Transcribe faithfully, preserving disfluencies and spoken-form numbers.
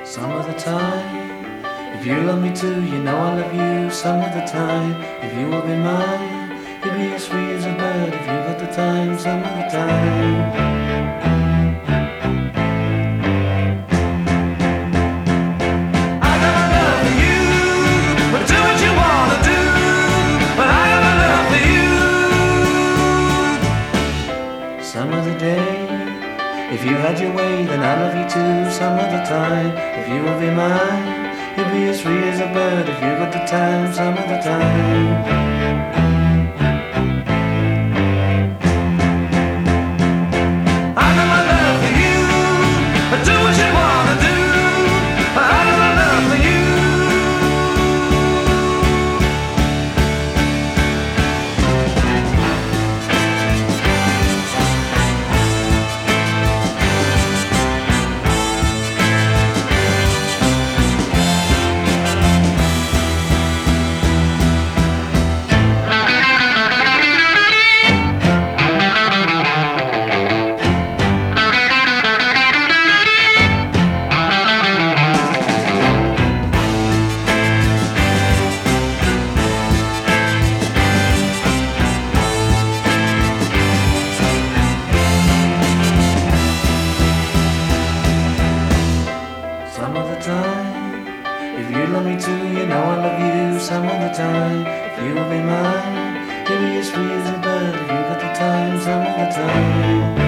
Some of the time, if you love me too, you know I love you. Some of the time, if you will be mine, you'll be as free as a bird if you got the time. Some of the time. I got my love for you, but do what you wanna do. But I got my love for you. Some of the day, if you had your way, then I love you too. Some of the time, if you will be mine, you'll be as free as a bird if you got the time. Some of the time. I got my love for you, but do what you wanna do. I got my love for you. Some of the time, if you love me too, you know I love you. Some of the time, if you will be mine, you'll be as free as a bird if you got the time. Some of the time.